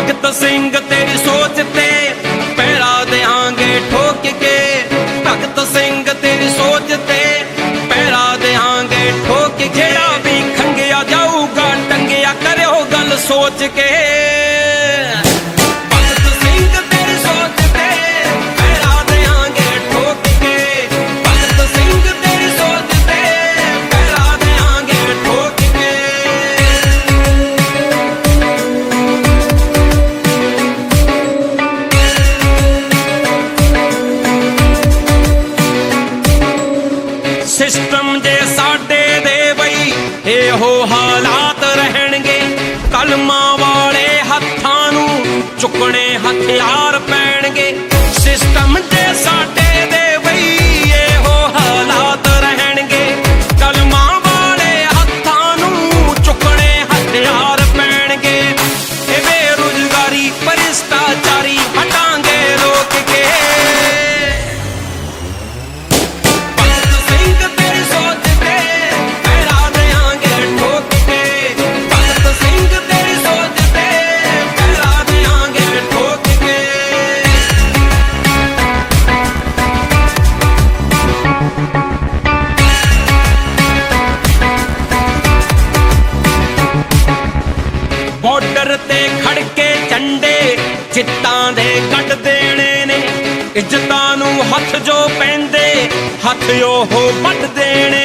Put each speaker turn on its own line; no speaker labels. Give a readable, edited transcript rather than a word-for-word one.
भगत सिंह तेरी सोच ते पैरा देंगे ठोक के, भगत सिंह तेरी सोच ते पैरा देंगे ठोक के। जेड़ा भी खंगिया जाऊगा टंगिया करो गल सोच के। भगत सिंह तेरी सोच ते पैरा देंगे ठोक के, भगत सिंह तेरी सोच ते पैरा देंगे ठोक के। सिस्टम जे साडे दे बई एहो हालात रहणगे, कलमा वाले हत्थां नूं चुकने हथियार पैणगे। सिस्टम जे साडे दे बई एहो हालात रहणगे, कलमा वाले हत्थां नूं चुकने हथियार पैणगे। ए बेरोजगारी भ्रिष्टाचारी हटांगे रोक के। बॉर्डर ते खड़के झंडे चित्तां दे कट देने ने, इज्जतां नूं हथ जो पैंदे हथ ओह वट देने